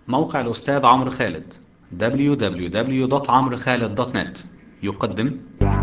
موقع الأستاذ عمرو خالد www.amrokhalid.net يقدم.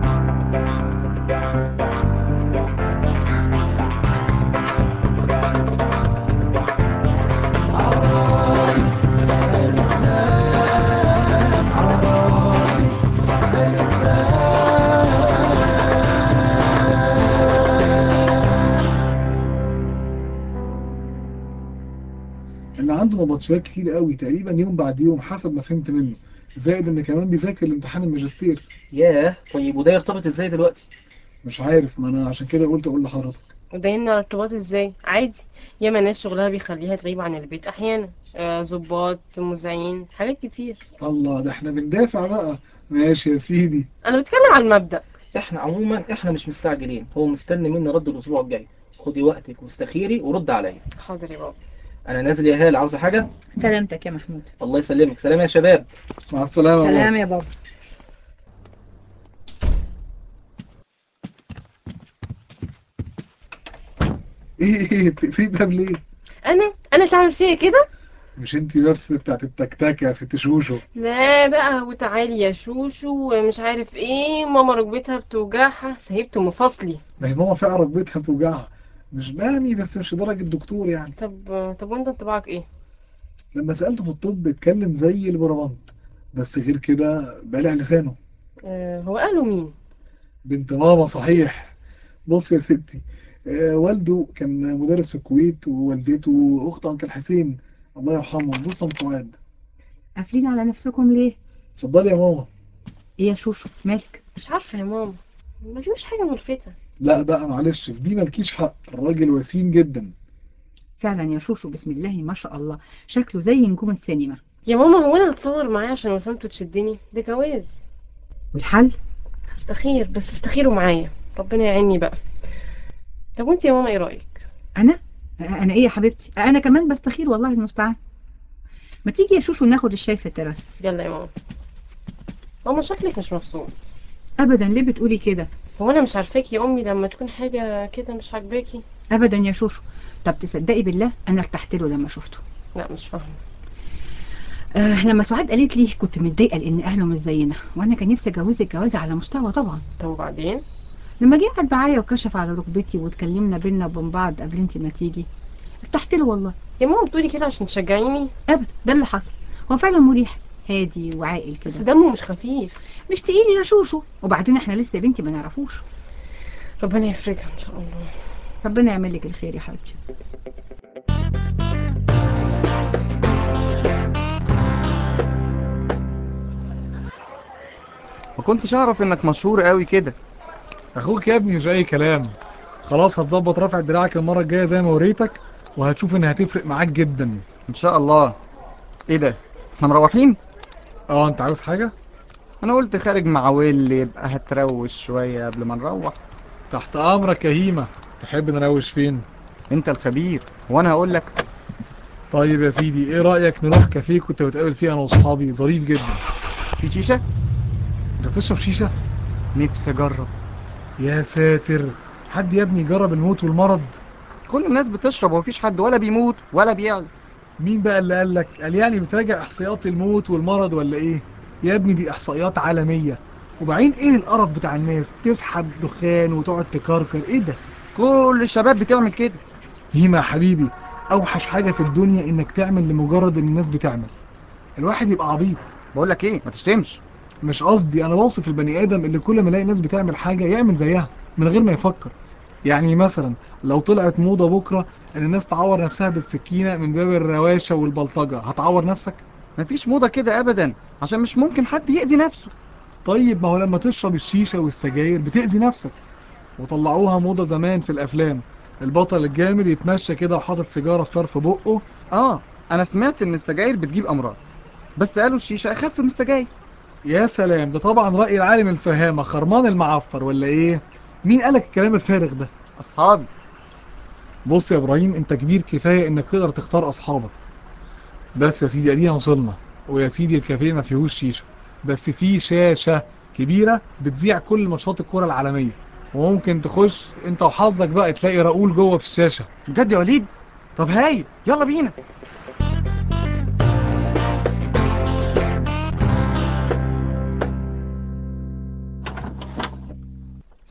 ان عنده نبطشيات كتير قوي، تقريبا يوم بعد يوم حسب ما فهمت منه. زائد ان كمان بيذاكر لامتحان الماجستير. ياه، طيب وده يرتبط ازاي دلوقتي؟ مش عارف، ما انا عشان كده قلت اقول لحضرتك. وده يمنع الارتباط ازاي؟ عادي. ياما ناس شغلها بيخليها تغيب عن البيت احيانا، ضباط، مذيعين، حاجات كتير. الله، ده احنا بندافع بقى. ماشي يا سيدي. انا بتكلم على المبدأ. احنا عموما مش مستعجلين، هو مستني مني رد الاسبوع الجاي. خدي وقتك واستخيري ورد عليا. حاضر يا بابا. انا نازل يا هاله، عاوزه حاجه؟ سلامتك يا محمود. الله يسلمك، سلام يا شباب. مع السلامة يا سلام بابا. يا بابا. ايه بتقفلي الباب ليه؟ انا تعمل فيا كده؟ مش انتي بس بتاعت التكتاكة يا ست شوشو؟ لا بقى، وتعالي يا شوشو ومش عارف ايه، ماما ركبتها بتوجعها، سهبت مفاصلي. ما هي ماما فعلا ركبتها بتوجعها. مش بامي، بس مش لدرجة الدكتور يعني. طب وانت انطباعك ايه؟ لما سألته في الطب اتكلم زي البربنت، بس غير كده بالع لسانه. هو قالوا مين؟ بنت ماما صحيح. بص يا ستي، والده كان مدرس في الكويت، ووالدته أخت أنكل حسين، الله يرحمه، بص يا أم فؤاد. قافلين على نفسكم ليه؟ اتفضلي يا ماما. ايه يا شوشو مالك؟ مش عارفه يا ماما، ما فيهوش حاجه ملفتة. لا بقى معلش، في دي مالكيش حق، الراجل وسيم جدا. فعلا يا شوشو، بسم الله ما شاء الله، شكله زي نجوم السينما. يا ماما، هو انا هتصور معاه عشان وسامته تشدني؟ ده جواز. والحل؟ استخير، بس استخيروا معايا، ربنا يعيني بقى. طب وانت يا ماما ايه رايك؟ انا انا ايه يا حبيبتي، انا كمان بستخير والله المستعان. ما تيجي يا شوشو ناخد الشاي في التراس؟ يلا يا ماما. ماما شكلك مش مبسوط. ابدا، ليه بتقولي كده؟ هو انا مش عارفاكي يا امي لما تكون حاجه كده مش عاجباكي؟ ابدا يا شوشو. طب تصدقي بالله انا ارتحت له لما شفته. لا مش فاهمه. لما سعاد قالت لي كنت متضايقه لان اهله مش زينا، وانا كان نفسي اتجوزك جوازه على مستوى طبعا. طب وبعدين؟ لما جه قعد معايا وكشف على ركبتي واتكلمنا بينا وبين بعض قبل انت ما تيجي، ارتحت له والله. يا ماما بتقولي كده عشان تشجعيني؟ ابدا، ده اللي حصل. هو فعلا مريح، هادي وعاقل بس كده. دمه مش خفيف. مش تقيل يا شوشو، وبعدين احنا لسه يا بنتي ما نعرفوش. ربنا يفرجها ان شاء الله. ربنا يعمل لك الخير يا حبيبتي. ما كنتش اعرف انك مشهور قوي كده. أخوك يا ابني مش أي كلام. خلاص هتظبط رفع دراعك المرة الجاية زي ما وريتك، وهتشوف إنها هتفرق معاك جدا. ان شاء الله. ايه ده، احنا مروحين؟ اه، أنت عاوز حاجة؟ انا قلت خارج مع ويل يبقى هتروش شوية قبل ما نروح. تحت أمرك يا هيمة. تحب نروش فين؟ انت الخبير وانا هقول لك. طيب يا سيدي، ايه رأيك نروح كافيه كنت بتقابل فيه انا واصحابي، ظريف جدا. في شيشة. انت بتشرب شيشة؟ نفسي اجرب. يا ساتر، حد يا ابني جرب الموت والمرض؟ كل الناس بتشرب ومفيش حد ولا بيموت ولا بيعلى. مين بقى اللي قالك؟ قال يعني بتراجع احصائيات الموت والمرض ولا ايه؟ يا ابني دي احصائيات عالمية. وبعدين ايه القرف بتاع الناس تسحب دخان وتقعد تكركر، ايه ده؟ كل الشباب بتعمل كده. هيما يا حبيبي، اوحش حاجة في الدنيا انك تعمل لمجرد ان الناس بتعمل. الواحد يبقى عبيط. بقول لك ايه، ما تشتمش. مش قصدي، انا بوصف البني ادم اللي كل ما يلاقي ناس بتعمل حاجه يعمل زيها من غير ما يفكر. يعني مثلا لو طلعت موضه بكره ان الناس تعور نفسها بالسكينه من باب الرواشه والبلطجه، هتعور نفسك؟ مفيش موضة كده ابدا، عشان مش ممكن حد يأذي نفسه. طيب ما هو لما تشرب الشيشه والسجاير بتاذي نفسك. وطلعوها موضه زمان في الافلام، البطل الجامد يتمشى كده وحاطط سيجاره في طرف بقه. اه، انا سمعت ان السجاير بتجيب امراض، بس قالوا الشيشة اخف من السجاير. يا سلام، ده طبعا راي العالم الفهامه خرمان المعفر ولا ايه؟ مين قالك الكلام الفارغ ده؟ اصحابي. بص يا ابراهيم، انت كبير كفايه انك تقدر تختار اصحابك. بس يا سيدي ادينا وصلنا. ويا سيدي الكافيه ما فيهوش شيشه، بس فيه شاشه كبيره بتذيع كل ماتشات الكره العالميه. وممكن تخش انت وحظك بقى تلاقي راؤول جوه في الشاشه. بجد يا وليد؟ طب هاي، يلا بينا.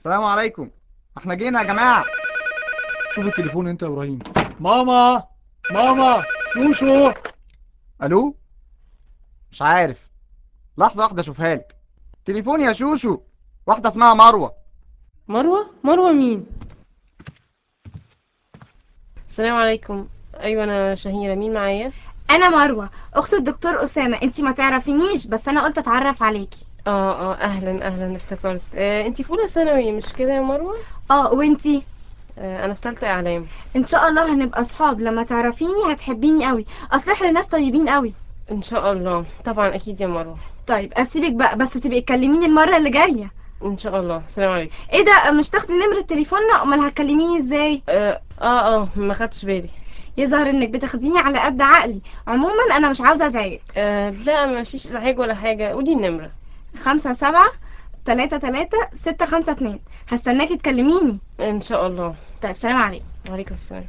السلام عليكم، احنا جينا يا جماعة. شوف التليفون انت يا ابراهيم. ماما، ماما، شوشو. الو، مش عارف، لحظة واحدة اشوفها لك. تليفون يا شوشو، واحدة اسمها مروة. مروة؟ مروة مين؟ السلام عليكم. ايوه انا شهيرة، مين معايا؟ انا مروه اخت الدكتور اسامه. انتي ما تعرفينيش بس انا قلت اتعرف عليكي. اه اهلا اهلا، افتكرت. انتي في اولى ثانوي مش كده يا مروة؟ اه وانتي؟ انا في تالتة اعلام. ان شاء الله هنبقى صحاب، لما تعرفيني هتحبيني قوي، اصل احنا ناس طيبين قوي. ان شاء الله طبعا اكيد يا مروة. طيب اسيبك بقى، بس تبقي تكلميني المره اللي جايه. ان شاء الله. السلام عليكم. ايه ده، مش تاخدي نمره تليفوننا؟ امال هتكلميني ازاي؟ ما خدتش بالي. يظهر انك بتاخديني على قد عقلي. عموما انا مش عاوزه ازعجك. لا ما فيش ازعاج ولا حاجة، قولي النمرة. 57 33 652. هستناكي تكلميني. ان شاء الله. طيب سلام عليكم. وعليكم السلام.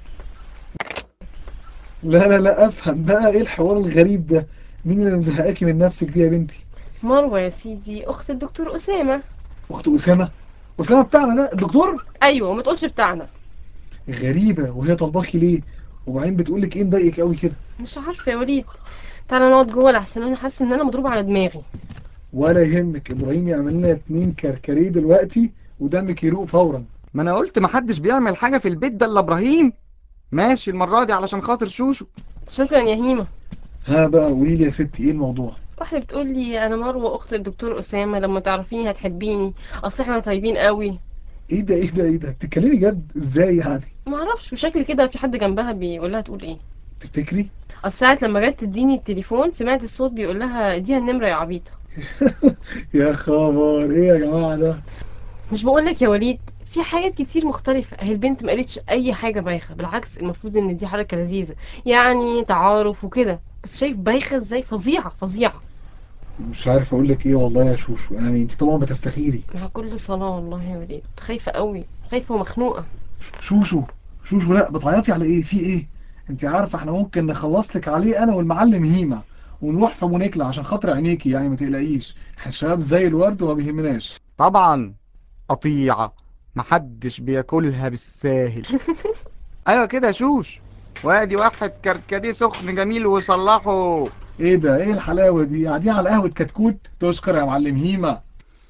لا لا لا، افهم بقى ايه الحوار الغريب ده. مين اللي مزهقاكي من نفسك دي يا بنتي؟ مروة يا سيدي، اخت الدكتور اسامة. اخت اسامه؟ اسامه بتاعنا ده الدكتور؟ ايوه، ما تقولش بتاعنا. غريبه، وهي طلباكي ليه؟ وبعدين بتقولك ايه مضايقك قوي كده؟ مش عارفة يا وليد، تعالى نقعد جوه لحسن انا حاسة ان انا مضروبة على دماغي. ولا يهمك، ابراهيم يعمل لنا 2 كركريه دلوقتي ودمك يروق فورا. ما انا قلت محدش بيعمل حاجة في البيت ده الا ابراهيم. ماشي المرة دي علشان خاطر شوشو. شكرا يا هيمة. ها بقى قولي لي يا ستي ايه الموضوع؟ واحدة بتقول لي انا مروة اخت الدكتور اسامة، لما تعرفيني هتحبيني، اصل احنا طيبين قوي. ايه ده ايه ده ايه ده، بتتكلمي جد ازاي يعني؟ ما اعرفش، وشكل كده في حد جنبها بيقول لها تقول ايه. تفتكري؟ اصل ساعة لما جت تديني التليفون سمعت الصوت بيقول لها اديها النمرة يا عبيطة. يا خبر، ايه يا جماعه ده؟ مش بقولك يا وليد، في حاجات كتير مختلفة اهي. البنت ما قالتش اي حاجة بايخة، بالعكس المفروض ان دي حركة لذيذة، يعني تعارف وكده. بس شايف بايخة ازاي؟ فظيعة فظيعة. مش عارف اقول لك ايه والله يا شوشو، يعني انت طبعا بتستخيري. مع كل صلاة والله يا وليد خايفة قوي، خايفة ومخنوقة. شوشو، شوشو، لا بتعيطي على ايه؟ في ايه؟ انت عارفه احنا ممكن نخلص لك عليه انا والمعلم هيما، ونروح في مونيكلا عشان خاطر عينيكي، يعني ما تقلقيش، احنا شباب زي الورد وما بيهمناش. طبعا قطيعة، محدش بياكلها بالساهل. ايوه كده يا شوش، وادي واحد كركديه سخن جميل وصلحه. ايه ده، ايه الحلاوه دي؟ قاعدين على قهوه كتكوت؟ تشكر يا معلم هيما.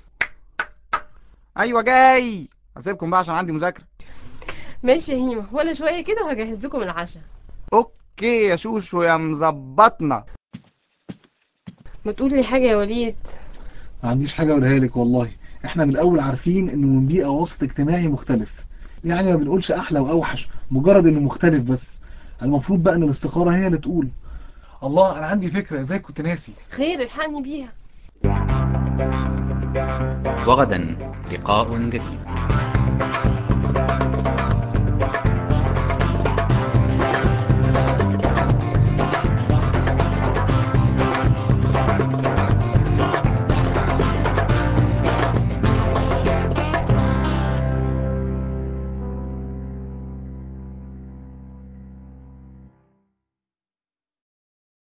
ايوه جاي، هسيبكم بقى عشان عندي مذاكرة. ماشي يا هيمة، ولا شوية كده وهجهز لكم العشاء. اوكي يا شوشو يا مظبطنا. ما تقول لي حاجة يا وليد. ما عنديش حاجه اقولها لك والله. احنا من الاول عارفين انه من بيئه وسط اجتماعي مختلف، يعني ما بنقولش احلى واوحش، مجرد انه مختلف بس. المفروض بقى ان الاستخاره هي اللي تقول. الله، انا عندي فكره، ازاي كنت ناسي. خير الحقني بيها. وغدا لقاء جديد.